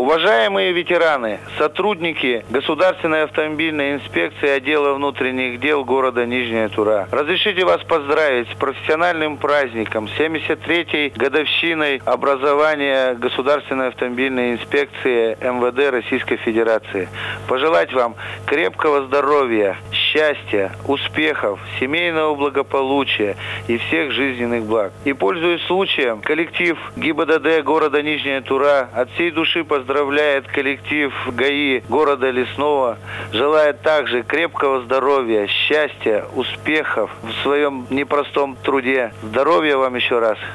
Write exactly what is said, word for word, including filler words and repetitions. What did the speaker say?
Уважаемые ветераны, сотрудники Государственной автомобильной инспекции отдела внутренних дел города Нижняя Тура. Разрешите вас поздравить с профессиональным праздником, семьдесят третьей годовщиной образования Государственной автомобильной инспекции эм вэ дэ Российской Федерации. Пожелать вам крепкого здоровья, счастья, успехов, семейного благополучия и всех жизненных благ. И, пользуясь случаем, коллектив гэ и бэ дэ дэ города Нижняя Тура от всей души поздравляет коллектив гэ а и города Лесного, желает также крепкого здоровья, счастья, успехов в своем непростом труде. Здоровья вам еще раз!